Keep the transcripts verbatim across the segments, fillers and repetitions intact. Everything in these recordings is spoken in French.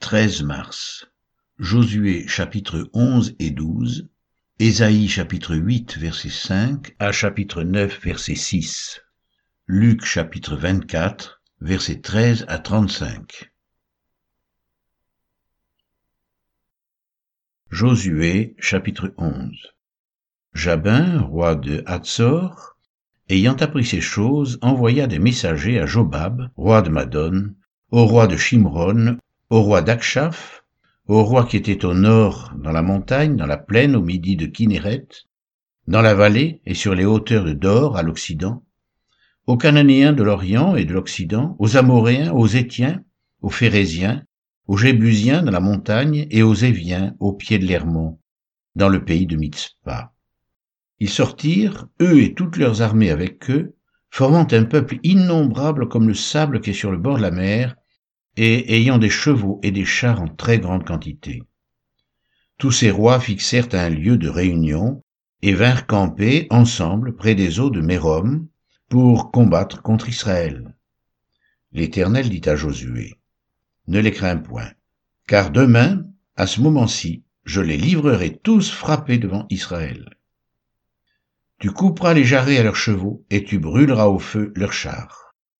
treize mars. Josué chapitre onze et douze, Ésaïe chapitre huit verset cinq à chapitre neuf verset six, Luc chapitre vingt-quatre verset treize à trente-cinq. Josué chapitre onze. Jabin, roi de Hatzor, ayant appris ces choses, envoya des messagers à Jobab, roi de Madon, au roi de Shimron, au roi d'Akshaph, au roi qui était au nord dans la montagne, dans la plaine au midi de Kinéret, dans la vallée et sur les hauteurs de Dor à l'occident, aux Cananéens de l'Orient et de l'Occident, aux Amoréens, aux Étiens, aux Phéréziens, aux Jébusiens dans la montagne et aux Éviens au pied de l'Hermon, dans le pays de Mitzpa. Ils sortirent, eux et toutes leurs armées avec eux, formant un peuple innombrable comme le sable qui est sur le bord de la mer, et ayant des chevaux et des chars en très grande quantité. Tous ces rois fixèrent un lieu de réunion, et vinrent camper ensemble près des eaux de Mérom, pour combattre contre Israël. L'Éternel dit à Josué, « Ne les crains point, car demain, à ce moment-ci, je les livrerai tous frappés devant Israël. Tu couperas les jarrets à leurs chevaux, et tu brûleras au feu leurs chars. »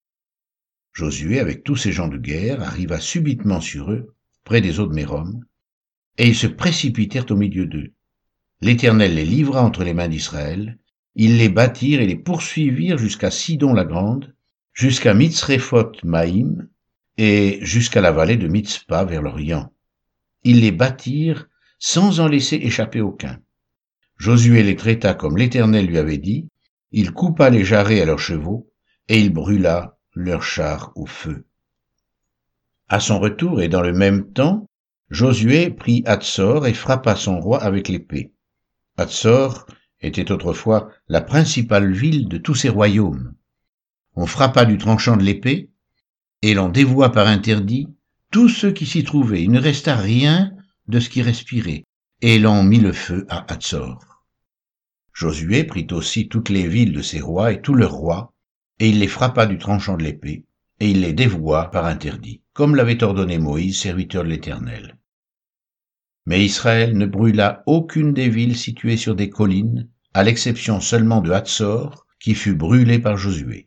Josué, avec tous ses gens de guerre, arriva subitement sur eux, près des eaux de Mérom, et ils se précipitèrent au milieu d'eux. L'Éternel les livra entre les mains d'Israël, ils les battirent et les poursuivirent jusqu'à Sidon-la-Grande, jusqu'à Mitzréphoth-Maïm, et jusqu'à la vallée de Mitzpa vers l'Orient. Ils les battirent sans en laisser échapper aucun. Josué les traita comme l'Éternel lui avait dit, il coupa les jarrets à leurs chevaux, et il brûla leurs chars au feu. À son retour et dans le même temps, Josué prit Hatzor et frappa son roi avec l'épée. Hatzor était autrefois la principale ville de tous ces royaumes. On frappa du tranchant de l'épée, et l'on dévoua par interdit tous ceux qui s'y trouvaient. Il ne resta rien de ce qui respirait, et l'on mit le feu à Hatzor. Josué prit aussi toutes les villes de ses rois et tous leurs rois, et il les frappa du tranchant de l'épée, et il les dévoua par interdit, comme l'avait ordonné Moïse, serviteur de l'Éternel. Mais Israël ne brûla aucune des villes situées sur des collines, à l'exception seulement de Hatzor, qui fut brûlée par Josué.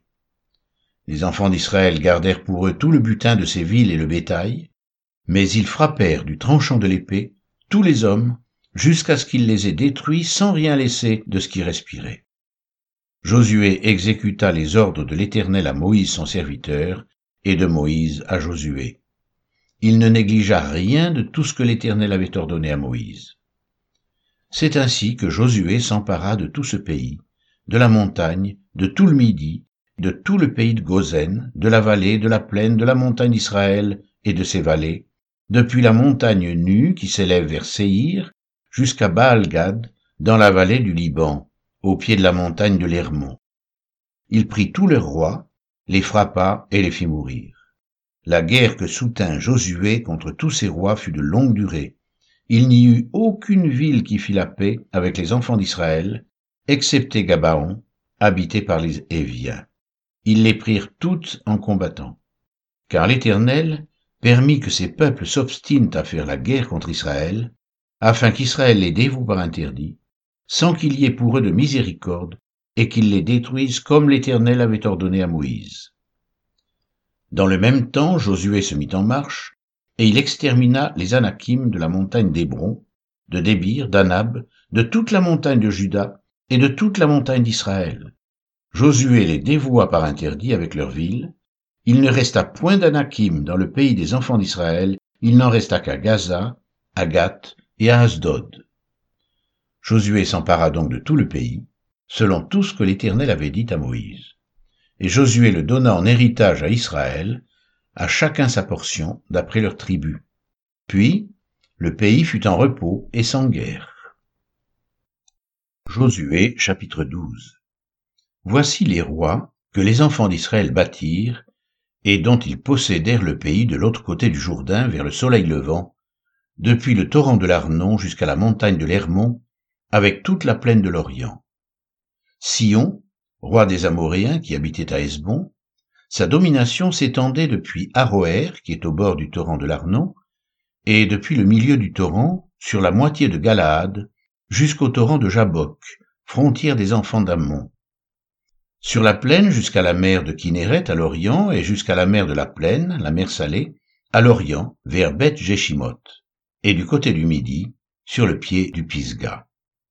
Les enfants d'Israël gardèrent pour eux tout le butin de ces villes et le bétail, mais ils frappèrent du tranchant de l'épée tous les hommes, jusqu'à ce qu'ils les aient détruits sans rien laisser de ce qui respirait. Josué exécuta les ordres de l'Éternel à Moïse son serviteur, et de Moïse à Josué. Il ne négligea rien de tout ce que l'Éternel avait ordonné à Moïse. C'est ainsi que Josué s'empara de tout ce pays, de la montagne, de tout le Midi, de tout le pays de Gozen, de la vallée, de la plaine, de la montagne d'Israël et de ses vallées, depuis la montagne nue qui s'élève vers Séhir, jusqu'à Baal-Gad, dans la vallée du Liban, au pied de la montagne de l'Hermon. Il prit tous leurs rois, les frappa et les fit mourir. La guerre que soutint Josué contre tous ces rois fut de longue durée. Il n'y eut aucune ville qui fit la paix avec les enfants d'Israël, excepté Gabaon, habité par les Éviens. Ils les prirent toutes en combattant. Car l'Éternel permit que ces peuples s'obstinent à faire la guerre contre Israël, afin qu'Israël les dévoue par interdit, sans qu'il y ait pour eux de miséricorde, et qu'il les détruise comme l'Éternel avait ordonné à Moïse. Dans le même temps, Josué se mit en marche, et il extermina les Anakim de la montagne d'Hébron, de Débir, d'Anab, de toute la montagne de Juda, et de toute la montagne d'Israël. Josué les dévoua par interdit avec leurs villes. Il ne resta point d'Anakim dans le pays des enfants d'Israël, il n'en resta qu'à Gaza, à Gath et à Asdod. Josué s'empara donc de tout le pays, selon tout ce que l'Éternel avait dit à Moïse. Et Josué le donna en héritage à Israël, à chacun sa portion, d'après leur tribu. Puis, le pays fut en repos et sans guerre. Josué, chapitre douze. Voici les rois que les enfants d'Israël bâtirent, et dont ils possédèrent le pays de l'autre côté du Jourdain vers le soleil levant, depuis le torrent de l'Arnon jusqu'à la montagne de l'Hermon, avec toute la plaine de l'Orient. Sion, roi des Amoréens qui habitait à Hesbon, sa domination s'étendait depuis Aroër, qui est au bord du torrent de l'Arnon, et depuis le milieu du torrent, sur la moitié de Galaad, jusqu'au torrent de Jabbok, frontière des enfants d'Ammon. Sur la plaine jusqu'à la mer de Kinéret à l'orient et jusqu'à la mer de la plaine, la mer Salée, à l'orient, vers Beth Jeshimoth, et du côté du midi, sur le pied du Pisga.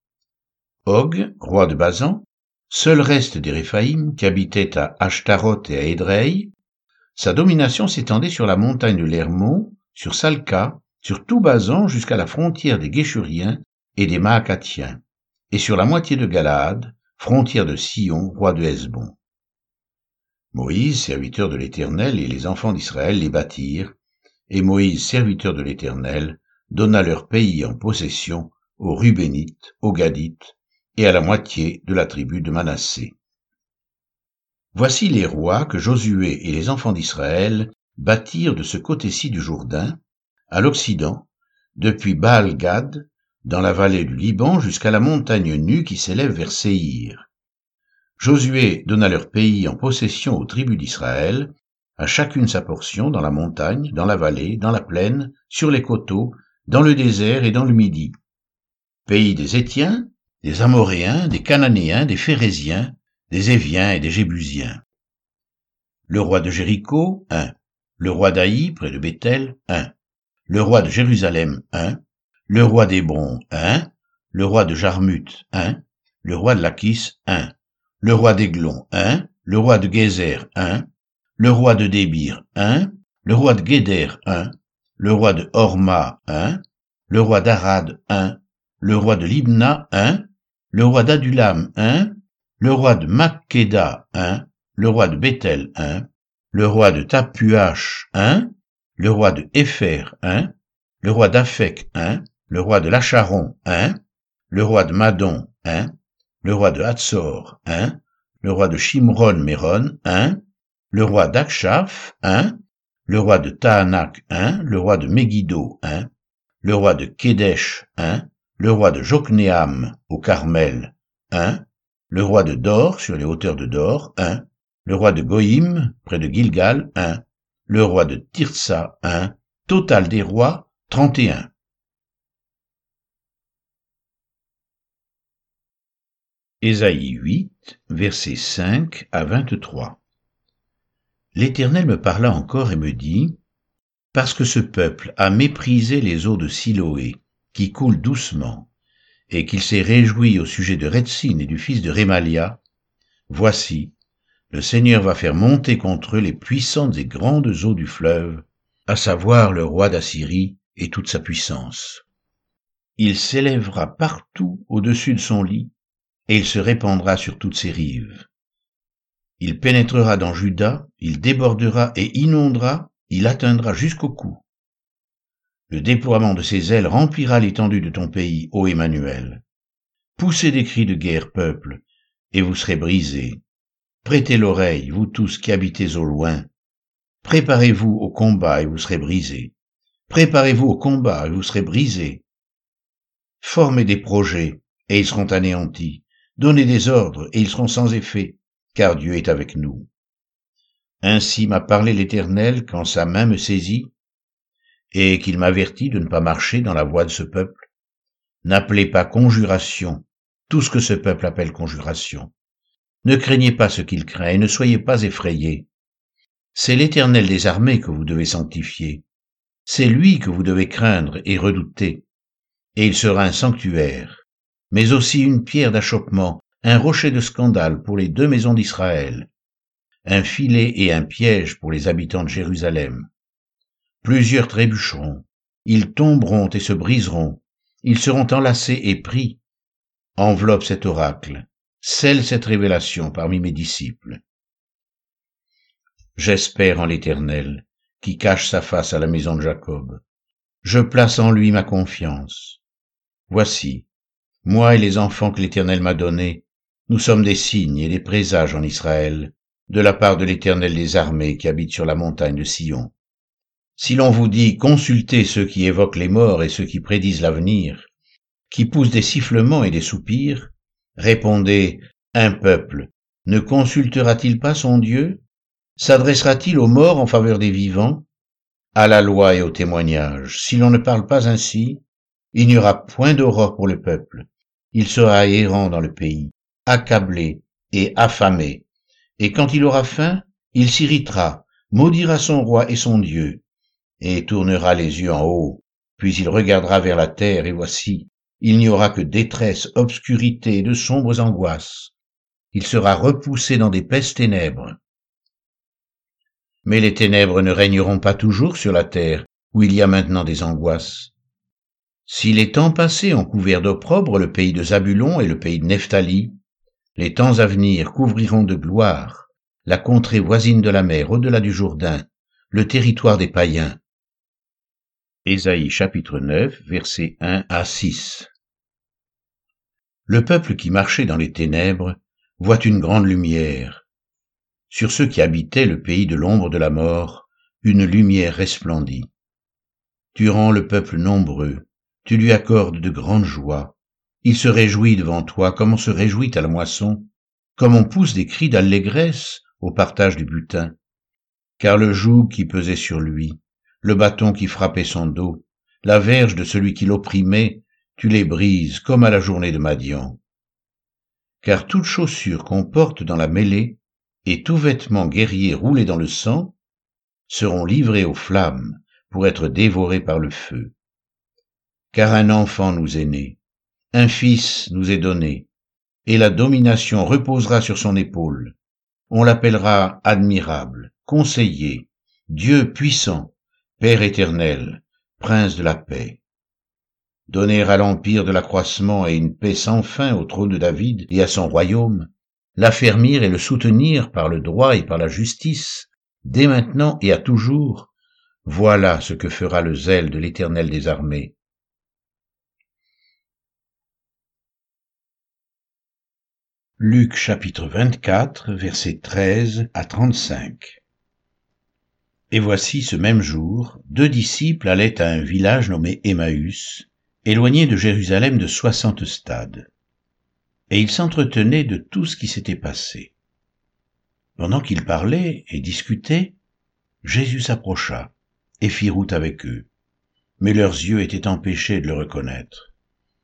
Og, roi de Basan, seul reste des Réphaïm qui habitait à Ashtaroth et à Édrei, sa domination s'étendait sur la montagne de l'Hermon, sur Salca, sur tout Basan jusqu'à la frontière des Guéchuriens et des Maacathiens, et sur la moitié de Galaad, frontière de Sion, roi de Hesbon. Moïse, serviteur de l'Éternel, et les enfants d'Israël les bâtirent, et Moïse, serviteur de l'Éternel, donna leur pays en possession aux Rubénites, aux Gadites, et à la moitié de la tribu de Manassé. Voici les rois que Josué et les enfants d'Israël bâtirent de ce côté-ci du Jourdain, à l'Occident, depuis Baal-Gad, dans la vallée du Liban jusqu'à la montagne nue qui s'élève vers Séhir. Josué donna leur pays en possession aux tribus d'Israël, à chacune sa portion dans la montagne, dans la vallée, dans la plaine, sur les coteaux, dans le désert et dans le Midi. Pays des Étiens, des Amoréens, des Cananéens, des Phéréziens, des Éviens et des Jébusiens. Le roi de Jéricho, un. Le roi d'Aï, près de Béthel, un. Le roi de Jérusalem, un. Le roi d'Hébron, un. Le roi de Jarmuth, un. Le roi de Lachis, un. Le roi d'Aiglon, un. Le roi de Gézer, un. Le roi de Débir, un. Le roi de Guéder, un. Le roi de Horma, un. Le roi d'Arad, un. Le roi de Libna, un. Le roi d'Adulam, un. Le roi de Makkéda, un. Le roi de Béthel, un. Le roi de Tapuach, un. Le roi de Épher, un. Le roi d'Aphek, un. Le roi de Lacharon, un. Le roi de Madon, un. Le roi de Hatzor, un. Le roi de Shimron-Méron, un. Le roi d'Akshaph, un. Le roi de Tahanak, un. Le roi de Megiddo, un. Le roi de Kédesh, un. Le roi de Joknéam, au Carmel, un. Le roi de Dor, sur les hauteurs de Dor, un. Le roi de Goïm, près de Gilgal, un. Le roi de Tirsa, un. Total des rois, trente et un. Ésaïe huit, versets cinq à vingt-trois. L'Éternel me parla encore et me dit, « Parce que ce peuple a méprisé les eaux de Siloé, qui coulent doucement, et qu'il s'est réjoui au sujet de Retsin et du fils de Rémalia, voici, le Seigneur va faire monter contre eux les puissantes et grandes eaux du fleuve, à savoir le roi d'Assyrie et toute sa puissance. Il s'élèvera partout au-dessus de son lit, et il se répandra sur toutes ses rives. Il pénétrera dans Juda, il débordera et inondera, il atteindra jusqu'au cou. Le déploiement de ses ailes remplira l'étendue de ton pays, ô Emmanuel. Poussez des cris de guerre, peuple, et vous serez brisés. Prêtez l'oreille, vous tous qui habitez au loin. Préparez-vous au combat et vous serez brisés. Préparez-vous au combat et vous serez brisés. Formez des projets et ils seront anéantis. Donnez des ordres et ils seront sans effet, car Dieu est avec nous. Ainsi m'a parlé l'Éternel quand sa main me saisit, et qu'il m'avertit de ne pas marcher dans la voie de ce peuple. N'appelez pas conjuration tout ce que ce peuple appelle conjuration. Ne craignez pas ce qu'il craint et ne soyez pas effrayés. C'est l'Éternel des armées que vous devez sanctifier. C'est lui que vous devez craindre et redouter. Et il sera un sanctuaire, mais aussi une pierre d'achoppement, un rocher de scandale pour les deux maisons d'Israël, un filet et un piège pour les habitants de Jérusalem. Plusieurs trébucheront, ils tomberont et se briseront, ils seront enlacés et pris. Enveloppe cet oracle, scelle cette révélation parmi mes disciples. J'espère en l'Éternel, qui cache sa face à la maison de Jacob. Je place en lui ma confiance. Voici, moi et les enfants que l'Éternel m'a donnés, nous sommes des signes et des présages en Israël, de la part de l'Éternel des armées qui habite sur la montagne de Sion. Si l'on vous dit, consultez ceux qui évoquent les morts et ceux qui prédisent l'avenir, qui poussent des sifflements et des soupirs, répondez, un peuple, ne consultera-t-il pas son Dieu? S'adressera-t-il aux morts en faveur des vivants? à la loi et au témoignage. Si l'on ne parle pas ainsi, il n'y aura point d'aurore pour le peuple. Il sera errant dans le pays, accablé et affamé. Et quand il aura faim, il s'irritera, maudira son roi et son Dieu, et tournera les yeux en haut. Puis il regardera vers la terre, et voici, il n'y aura que détresse, obscurité et de sombres angoisses. Il sera repoussé dans d'épaisses ténèbres. Mais les ténèbres ne régneront pas toujours sur la terre, où il y a maintenant des angoisses. Si les temps passés ont couvert d'opprobre le pays de Zabulon et le pays de Nephtali, les temps à venir couvriront de gloire la contrée voisine de la mer au-delà du Jourdain, le territoire des païens. Ésaïe chapitre neuf, versets un à six. Le peuple qui marchait dans les ténèbres voit une grande lumière. Sur ceux qui habitaient le pays de l'ombre de la mort, une lumière resplendit. Tu rends le peuple nombreux, tu lui accordes de grandes joies. Il se réjouit devant toi comme on se réjouit à la moisson, comme on pousse des cris d'allégresse au partage du butin. Car le joug qui pesait sur lui, le bâton qui frappait son dos, la verge de celui qui l'opprimait, tu les brises comme à la journée de Madian. Car toute chaussure qu'on porte dans la mêlée, et tout vêtement guerrier roulé dans le sang, seront livrés aux flammes pour être dévorés par le feu. Car un enfant nous est né, un fils nous est donné, et la domination reposera sur son épaule. On l'appellera admirable, conseiller, Dieu puissant, Père éternel, Prince de la paix. Donner à l'empire de l'accroissement et une paix sans fin au trône de David et à son royaume, l'affermir et le soutenir par le droit et par la justice, dès maintenant et à toujours, voilà ce que fera le zèle de l'Éternel des armées. Luc chapitre vingt-quatre, versets treize à trente-cinq. Et voici ce même jour, deux disciples allaient à un village nommé Emmaüs, éloigné de Jérusalem de soixante stades. Et ils s'entretenaient de tout ce qui s'était passé. Pendant qu'ils parlaient et discutaient, Jésus s'approcha et fit route avec eux, mais leurs yeux étaient empêchés de le reconnaître.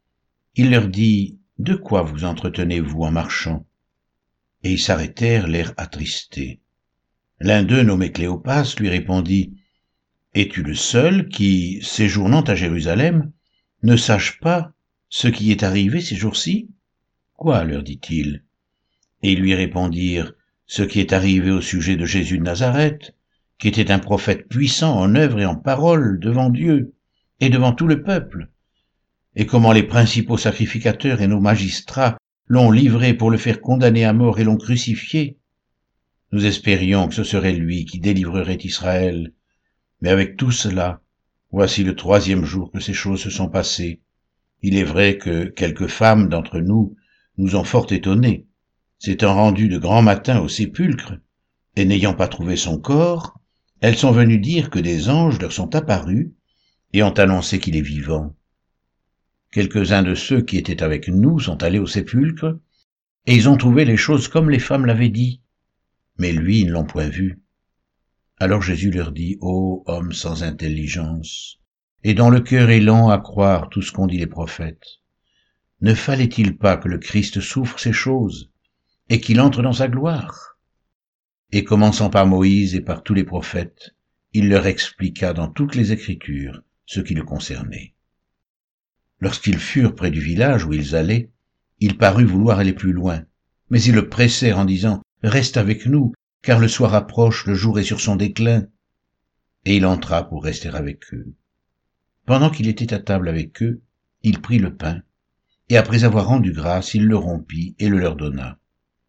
Il leur dit, « De quoi vous entretenez-vous en marchant ?» Et ils s'arrêtèrent, l'air attristés. L'un d'eux, nommé Cléopas, lui répondit, « Es-tu le seul qui, séjournant à Jérusalem, ne sache pas ce qui est arrivé ces jours-ci ?» « Quoi ?» leur dit-il. Et ils lui répondirent, « Ce qui est arrivé au sujet de Jésus de Nazareth, qui était un prophète puissant en œuvre et en parole devant Dieu et devant tout le peuple, et comment les principaux sacrificateurs et nos magistrats l'ont livré pour le faire condamner à mort et l'ont crucifié. Nous espérions que ce serait lui qui délivrerait Israël, mais avec tout cela, voici le troisième jour que ces choses se sont passées. Il est vrai que quelques femmes d'entre nous nous ont fort étonnés, s'étant rendues de grand matin au sépulcre, et n'ayant pas trouvé son corps, elles sont venues dire que des anges leur sont apparus et ont annoncé qu'il est vivant. Quelques-uns de ceux qui étaient avec nous sont allés au sépulcre, et ils ont trouvé les choses comme les femmes l'avaient dit, mais lui, ils ne l'ont point vu. Alors Jésus leur dit, « Ô hommes sans intelligence, et dont le cœur est lent à croire tout ce qu'ont dit les prophètes, ne fallait-il pas que le Christ souffre ces choses, et qu'il entre dans sa gloire ?» Et commençant par Moïse et par tous les prophètes, il leur expliqua dans toutes les Écritures ce qui le concernait. Lorsqu'ils furent près du village où ils allaient, il parut vouloir aller plus loin, mais ils le pressèrent en disant, « Reste avec nous, car le soir approche, le jour est sur son déclin. » Et il entra pour rester avec eux. Pendant qu'il était à table avec eux, il prit le pain, et après avoir rendu grâce, il le rompit et le leur donna.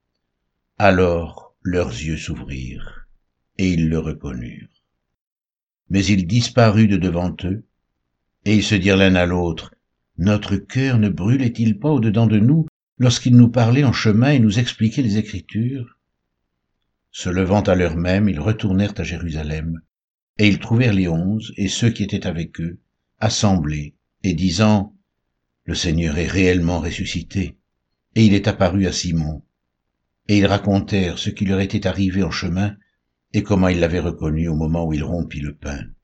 Alors leurs yeux s'ouvrirent, et ils le reconnurent. Mais il disparut de devant eux, et ils se dirent l'un à l'autre, « Notre cœur ne brûlait-il pas au-dedans de nous lorsqu'il nous parlait en chemin et nous expliquait les Écritures ?» Se levant à l'heure même, ils retournèrent à Jérusalem, et ils trouvèrent les onze et ceux qui étaient avec eux, assemblés, et disant, « Le Seigneur est réellement ressuscité, et il est apparu à Simon. » Et ils racontèrent ce qui leur était arrivé en chemin, et comment ils l'avaient reconnu au moment où il rompit le pain.